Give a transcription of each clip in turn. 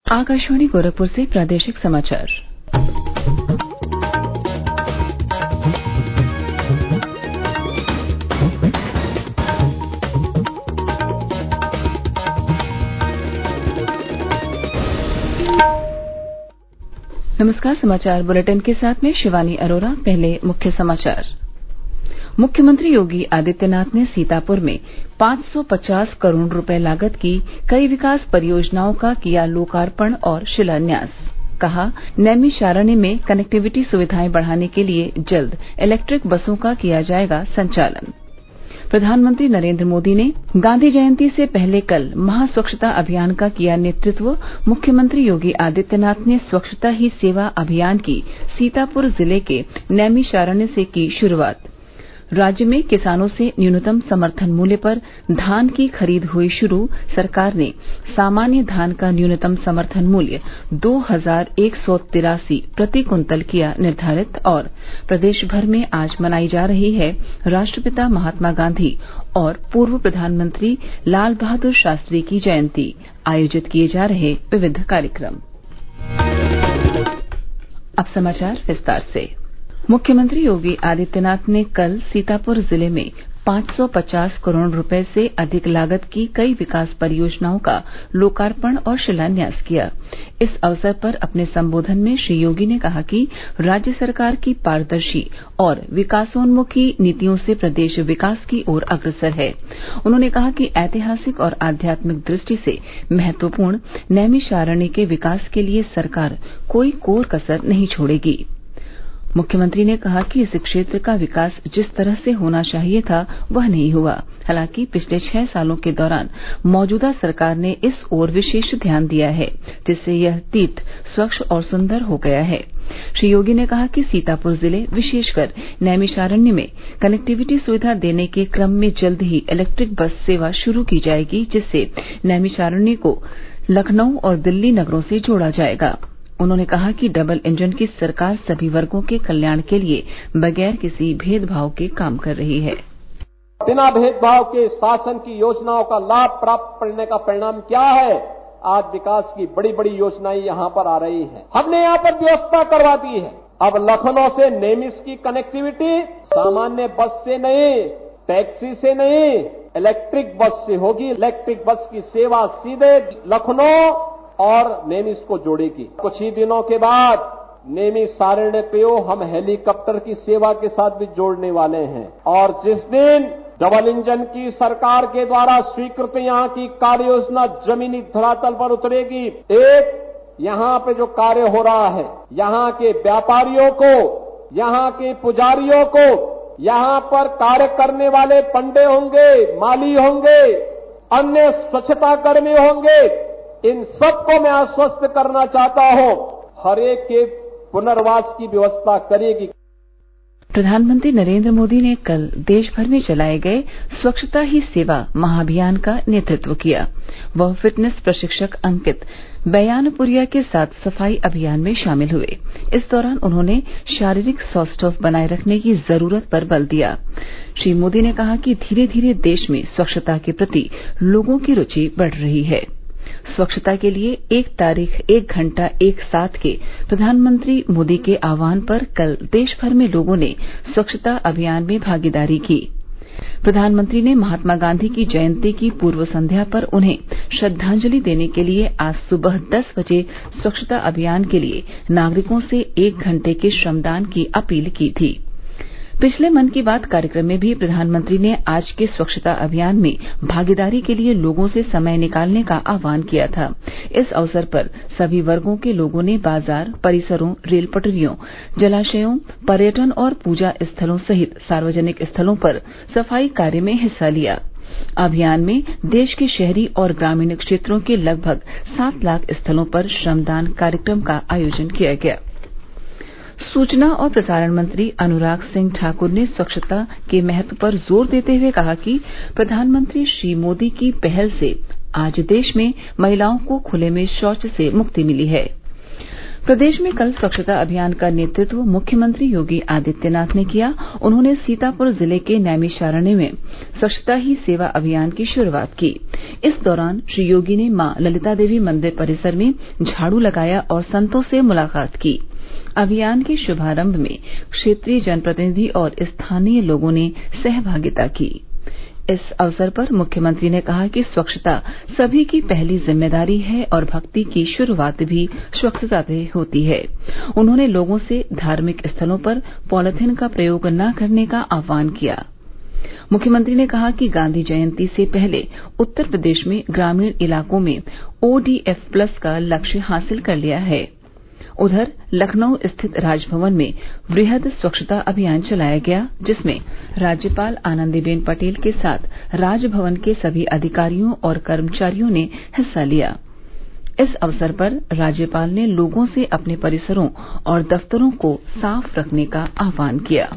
आकाशवाणी गोरखपुर से प्रादेशिक समाचार। नमस्कार, समाचार बुलेटिन के साथ में शिवानी अरोरा। पहले मुख्य समाचार। मुख्यमंत्री योगी आदित्यनाथ ने सीतापुर में 550 करोड़ रुपए लागत की कई विकास परियोजनाओं का किया लोकार्पण और शिलान्यास। कहा, नैमिषारण्य में कनेक्टिविटी सुविधाएं बढ़ाने के लिए जल्द इलेक्ट्रिक बसों का किया जाएगा संचालन। प्रधानमंत्री नरेंद्र मोदी ने गांधी जयंती से पहले कल महास्वच्छता अभियान का किया नेतृत्व। मुख्यमंत्री योगी आदित्यनाथ ने स्वच्छता ही सेवा अभियान की सीतापुर जिले के नैमिषारण्य से की शुरूआत। राज्य में किसानों से न्यूनतम समर्थन मूल्य पर धान की खरीद हुई शुरू। सरकार ने सामान्य धान का न्यूनतम समर्थन मूल्य 2183 प्रति कुंतल किया निर्धारित। और प्रदेश भर में आज मनाई जा रही है राष्ट्रपिता महात्मा गांधी और पूर्व प्रधानमंत्री लाल बहादुर शास्त्री की जयंती। आयोजित किए जा रहे विविध कार्यक्रम। अब समाचार विस्तार से। मुख्यमंत्री योगी आदित्यनाथ ने कल सीतापुर जिले में 550 करोड़ रुपए से अधिक लागत की कई विकास परियोजनाओं का लोकार्पण और शिलान्यास किया। इस अवसर पर अपने संबोधन में श्री योगी ने कहा कि राज्य सरकार की पारदर्शी और विकासोन्मुखी नीतियों से प्रदेश विकास की ओर अग्रसर है। उन्होंने कहा कि ऐतिहासिक और आध्यात्मिक दृष्टि से महत्वपूर्ण नैमिषारण्य के विकास के लिए सरकार कोई कोर कसर नहीं छोड़ेगी। मुख्यमंत्री ने कहा कि इस क्षेत्र का विकास जिस तरह से होना चाहिए था वह नहीं हुआ। हालांकि पिछले 6 सालों के दौरान मौजूदा सरकार ने इस ओर विशेष ध्यान दिया है, जिससे यह तीर्थ स्वच्छ और सुंदर हो गया है। श्री योगी ने कहा कि सीतापुर जिले विशेषकर नैमिषारण्य में कनेक्टिविटी सुविधा देने के क्रम में जल्द ही इलेक्ट्रिक बस सेवा शुरू की जाएगी, जिससे नैमिषारण्य को लखनऊ और दिल्ली नगरों से जोड़ा जाएगा। उन्होंने कहा कि डबल इंजन की सरकार सभी वर्गों के कल्याण के लिए बगैर किसी भेदभाव के काम कर रही है। बिना भेदभाव के शासन की योजनाओं का लाभ प्राप्त करने का परिणाम क्या है? आज विकास की बड़ी बड़ी योजनाएं यहां पर आ रही हैं। हमने यहां पर व्यवस्था करवा दी है। अब लखनऊ से नेमिस की कनेक्टिविटी सामान्य बस से नहीं, टैक्सी से नहीं, इलेक्ट्रिक बस से होगी। इलेक्ट्रिक बस की सेवा सीधे लखनऊ और नेमिस को जोड़ेगी। कुछ ही दिनों के बाद नैमिषारण्य को हम हेलीकॉप्टर की सेवा के साथ भी जोड़ने वाले हैं। और जिस दिन डबल इंजन की सरकार के द्वारा स्वीकृत यहां की कार्य योजना जमीनी धरातल पर उतरेगी, एक यहां पे जो कार्य हो रहा है, यहां के व्यापारियों को, यहां के पुजारियों को, यहां पर कार्य करने वाले पंडे होंगे, माली होंगे, अन्य स्वच्छता कर्मी होंगे, इन सबको मैं आश्वस्त करना चाहता हूं, हर एक के पुनर्वास की व्यवस्था करेगी। प्रधानमंत्री नरेंद्र मोदी ने कल देश भर में चलाए गए स्वच्छता ही सेवा महाअभियान का नेतृत्व किया। वह फिटनेस प्रशिक्षक अंकित बयानपुरिया के साथ सफाई अभियान में शामिल हुए। इस दौरान उन्होंने शारीरिक सौष्ठव बनाए रखने की जरूरत पर बल दिया। श्री मोदी ने कहा कि धीरे धीरे देश में स्वच्छता के प्रति लोगों की रुचि बढ़ रही है। स्वच्छता के लिए एक तारीख एक घंटा एक साथ के प्रधानमंत्री मोदी के आह्वान पर कल देश भर में लोगों ने स्वच्छता अभियान में भागीदारी की। प्रधानमंत्री ने महात्मा गांधी की जयंती की पूर्व संध्या पर उन्हें श्रद्धांजलि देने के लिए आज सुबह 10 बजे स्वच्छता अभियान के लिए नागरिकों से 1 घंटे के श्रमदान की अपील की थी। पिछले मन की बात कार्यक्रम में भी प्रधानमंत्री ने आज के स्वच्छता अभियान में भागीदारी के लिए लोगों से समय निकालने का आह्वान किया था। इस अवसर पर सभी वर्गों के लोगों ने बाजार, परिसरों, रेल पटरियों, जलाशयों, पर्यटन और पूजा स्थलों सहित सार्वजनिक स्थलों पर सफाई कार्य में हिस्सा लिया। अभियान में देश के शहरी और ग्रामीण क्षेत्रों के लगभग 7 लाख स्थलों पर श्रमदान कार्यक्रम का आयोजन किया गया। सूचना और प्रसारण मंत्री अनुराग सिंह ठाकुर ने स्वच्छता के महत्व पर जोर देते हुए कहा कि प्रधानमंत्री श्री मोदी की पहल से आज देश में महिलाओं को खुले में शौच से मुक्ति मिली है। प्रदेश में कल स्वच्छता अभियान का नेतृत्व मुख्यमंत्री योगी आदित्यनाथ ने किया। उन्होंने सीतापुर जिले के नैमिषारण्य में स्वच्छता ही सेवा अभियान की शुरूआत की। इस दौरान श्री योगी ने मां ललिता देवी मंदिर परिसर में झाड़ू लगाया और संतों से मुलाकात की। अभियान के शुभारंभ में क्षेत्रीय जनप्रतिनिधि और स्थानीय लोगों ने सहभागिता की। इस अवसर पर मुख्यमंत्री ने कहा कि स्वच्छता सभी की पहली जिम्मेदारी है और भक्ति की शुरूआत भी स्वच्छता से होती है। उन्होंने लोगों से धार्मिक स्थलों पर पॉलिथीन का प्रयोग न करने का आह्वान किया। मुख्यमंत्री ने कहा कि गांधी जयंती से पहले उत्तर प्रदेश में ग्रामीण इलाकों में ODF प्लस का लक्ष्य हासिल कर लिया है। उधर लखनऊ स्थित राजभवन में वृहद स्वच्छता अभियान चलाया गया, जिसमें राज्यपाल आनंदीबेन पटेल के साथ राजभवन के सभी अधिकारियों और कर्मचारियों ने हिस्सा लिया। इस अवसर पर राज्यपाल ने लोगों से अपने परिसरों और दफ्तरों को साफ रखने का आह्वान किया।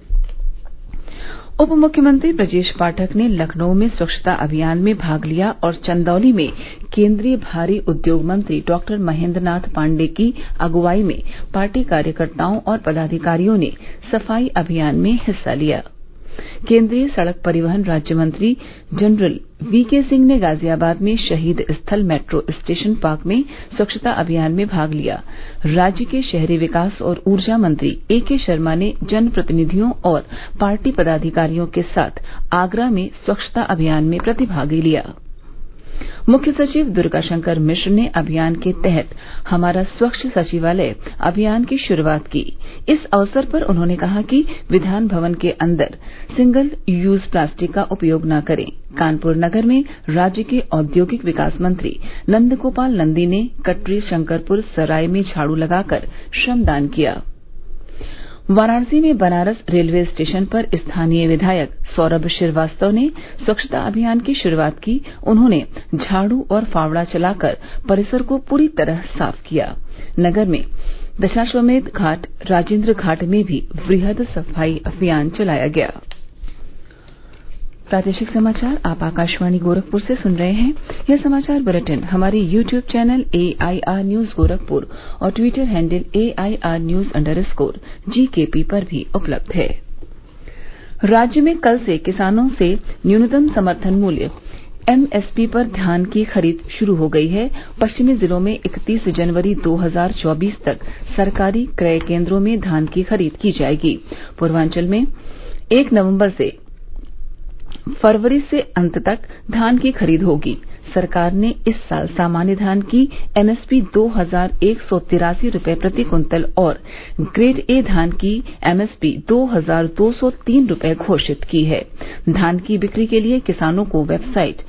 उप मुख्यमंत्री ब्रजेश पाठक ने लखनऊ में स्वच्छता अभियान में भाग लिया और चंदौली में केंद्रीय भारी उद्योग मंत्री डॉक्टर महेंद्र नाथ पांडेय की अगुवाई में पार्टी कार्यकर्ताओं और पदाधिकारियों ने सफाई अभियान में हिस्सा लिया। केंद्रीय सड़क परिवहन राज्य मंत्री जनरल VK सिंह ने गाजियाबाद में शहीद स्थल मेट्रो स्टेशन पार्क में स्वच्छता अभियान में भाग लिया। राज्य के शहरी विकास और ऊर्जा मंत्री AK शर्मा ने जनप्रतिनिधियों और पार्टी पदाधिकारियों के साथ आगरा में स्वच्छता अभियान में प्रतिभागी लिया। मुख्य सचिव दुर्गाशंकर मिश्र ने अभियान के तहत हमारा स्वच्छ सचिवालय अभियान की शुरूआत की। इस अवसर पर उन्होंने कहा कि विधान भवन के अंदर सिंगल यूज प्लास्टिक का उपयोग न करें। कानपुर नगर में राज्य के औद्योगिक विकास मंत्री नंदगोपाल नंदी ने कटरी शंकरपुर सराय में झाड़ू लगाकर श्रमदान किया। वाराणसी में बनारस रेलवे स्टेशन पर स्थानीय विधायक सौरभ श्रीवास्तव ने स्वच्छता अभियान की शुरूआत की। उन्होंने झाड़ू और फावड़ा चलाकर परिसर को पूरी तरह साफ किया। नगर में दशाश्वमेध घाट, राजेंद्र घाट में भी वृहद सफाई अभियान चलाया गया। प्रादेशिक समाचार आप आकाशवाणी गोरखपुर से सुन रहे हैं। यह समाचार बुलेटिन हमारे YouTube channel AIR news Gorakhpur और ट्विटर हैंडल AIR न्यूज_GKP पर भी उपलब्ध है। राज्य में कल से किसानों से न्यूनतम समर्थन मूल्य MSP पर धान की खरीद शुरू हो गई है। पश्चिमी जिलों में 31 जनवरी 2024 तक सरकारी क्रय केंद्रों में धान की खरीद की जाएगी। पूर्वांचल में 1 नवंबर से फरवरी से अंत तक धान की खरीद होगी। सरकार ने इस साल सामान्य धान की MSP 2183 रुपए प्रति कुंतल और ग्रेड A धान की MSP 2203 रुपए घोषित की है। धान की बिक्री के लिए किसानों को वेबसाइट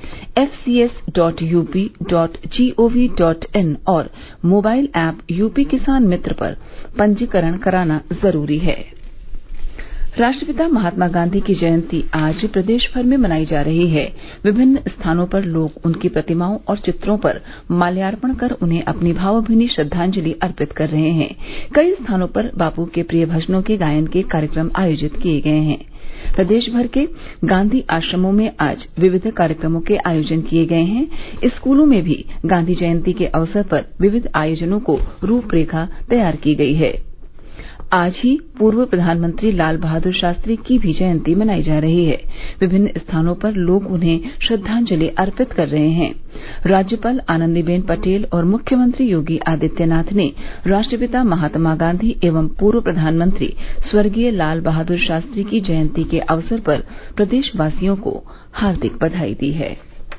fcs.up.gov.in और मोबाइल ऐप यूपी किसान मित्र पर पंजीकरण कराना जरूरी है। राष्ट्रपिता महात्मा गांधी की जयंती आज प्रदेश भर में मनाई जा रही है। विभिन्न स्थानों पर लोग उनकी प्रतिमाओं और चित्रों पर माल्यार्पण कर उन्हें अपनी भावभीनी श्रद्धांजलि अर्पित कर रहे हैं। कई स्थानों पर बापू के प्रिय भजनों के गायन के कार्यक्रम आयोजित किए गए हैं। प्रदेश भर के गांधी आश्रमों में आज विविध कार्यक्रमों के आयोजन किए गए हैं। स्कूलों में भी गांधी जयंती के अवसर पर विविध आयोजनों को रूपरेखा तैयार की गई है। आज ही पूर्व प्रधानमंत्री लाल बहादुर शास्त्री की भी जयंती मनाई जा रही है। विभिन्न स्थानों पर लोग उन्हें श्रद्धांजलि अर्पित कर रहे हैं। राज्यपाल आनंदीबेन पटेल और मुख्यमंत्री योगी आदित्यनाथ ने राष्ट्रपिता महात्मा गांधी एवं पूर्व प्रधानमंत्री स्वर्गीय लाल बहादुर शास्त्री की जयंती के अवसर पर प्रदेशवासियों को हार्दिक बधाई दी है।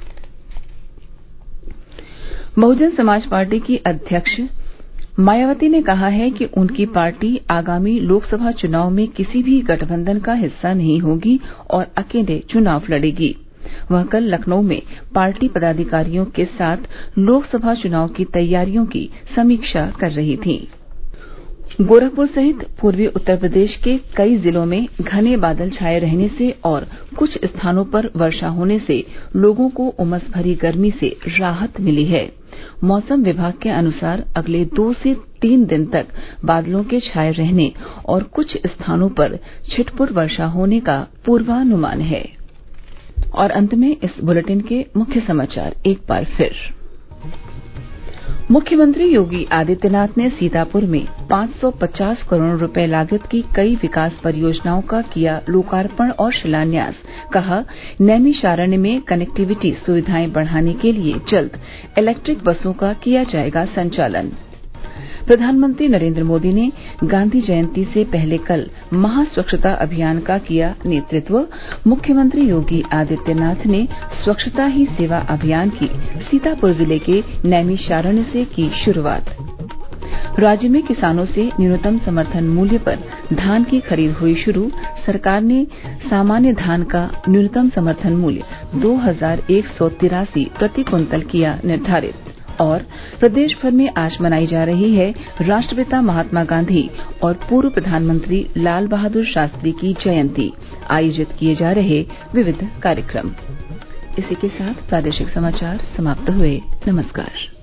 बहुजन समाज पार्टी की अध्यक्ष मायावती ने कहा है कि उनकी पार्टी आगामी लोकसभा चुनाव में किसी भी गठबंधन का हिस्सा नहीं होगी और अकेले चुनाव लड़ेगी। वह कल लखनऊ में पार्टी पदाधिकारियों के साथ लोकसभा चुनाव की तैयारियों की समीक्षा कर रही थीं। गोरखपुर सहित पूर्वी उत्तर प्रदेश के कई जिलों में घने बादल छाये रहने से और कुछ स्थानों पर वर्षा होने से लोगों को उमस भरी गर्मी से राहत मिली है। मौसम विभाग के अनुसार अगले 2 से 3 दिन तक बादलों के छाये रहने और कुछ स्थानों पर छिटपुट वर्षा होने का पूर्वानुमान है। और अंत में इस बुलेटिन के मुख्य समाचार एक बार फिर। मुख्यमंत्री योगी आदित्यनाथ ने सीतापुर में 550 करोड़ रुपए लागत की कई विकास परियोजनाओं का किया लोकार्पण और शिलान्यास। कहा, नैमिषारण्य में कनेक्टिविटी सुविधाएं बढ़ाने के लिए जल्द इलेक्ट्रिक बसों का किया जाएगा संचालन। प्रधानमंत्री नरेंद्र मोदी ने गांधी जयंती से पहले कल महास्वच्छता अभियान का किया नेतृत्व। मुख्यमंत्री योगी आदित्यनाथ ने स्वच्छता ही सेवा अभियान की सीतापुर जिले के नैमिषारण्य से की शुरुआत। राज्य में किसानों से न्यूनतम समर्थन मूल्य पर धान की खरीद हुई शुरू। सरकार ने सामान्य धान का न्यूनतम समर्थन मूल्य 2,183 प्रति क्विंटल किया निर्धारित। और प्रदेश भर में आज मनाई जा रही है राष्ट्रपिता महात्मा गांधी और पूर्व प्रधानमंत्री लाल बहादुर शास्त्री की जयंती। आयोजित किए जा रहे विविध कार्यक्रम। इसी के साथ प्रादेशिक समाचार समाप्त हुए। नमस्कार।